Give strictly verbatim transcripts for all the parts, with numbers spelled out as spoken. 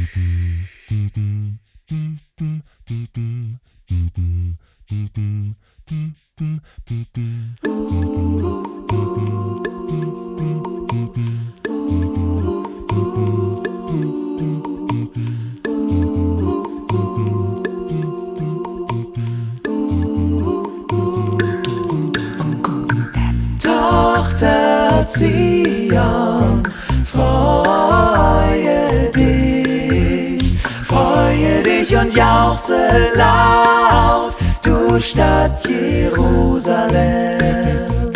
Tochter Zion, freue dich, freue dich und jauchze laut, du Stadt Jerusalem.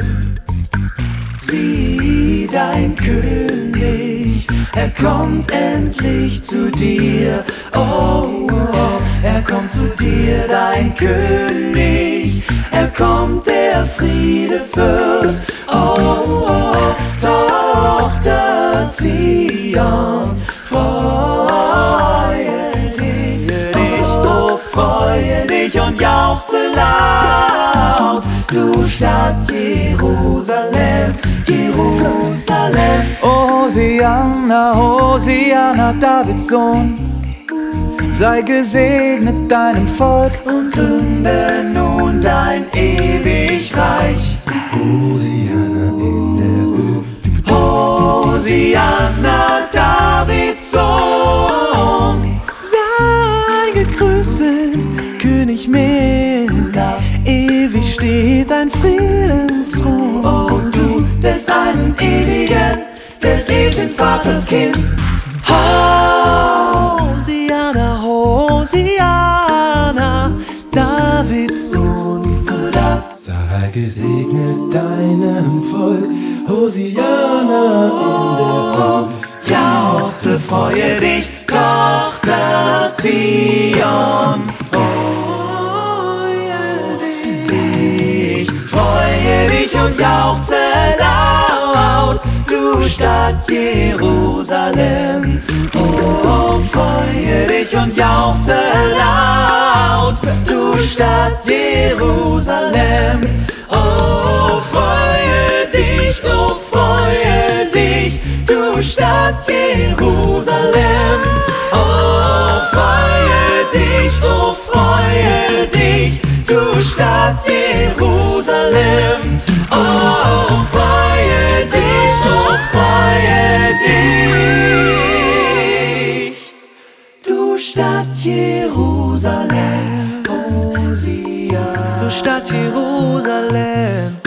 Sieh, dein König, er kommt endlich zu dir. Oh, oh, er kommt zu dir, dein König, er kommt, der Friedefürst. Oh, oh, Tochter Zion, freue dich, oh, freue dich und jauchze laut, du Stadt Jerusalem, Jerusalem. Hosianna, Hosianna, Davids Sohn, sei gesegnet deinem Volk und gründe nun dein ewig Reich. Hosianna in der Höhe, Hosianna, Davids Sohn, sei gegrüßet, König mild, ewig steht dein Friedensthron. oh du des einen ewigen, des ewigen Vaters Kind. Hosianna, Hosianna, Davids Sohn, Bruder, sei gesegnet deinem Volk, Hosianna in der Höhe. Jauchze, freue dich, Tochter Zion, freue dich, freue dich und jauchze laut, du Stadt Jerusalem. Oh, freue dich und jauchze laut, du Stadt Jerusalem. Oh, freue dich, oh, freue dich, du Stadt Jerusalem. Oh, freue dich, oh, freue dich, du Stadt Jerusalem. Oh, freue dich, oh, freue dich, du Stadt Jerusalem. Hosianna, du Stadt Jerusalem.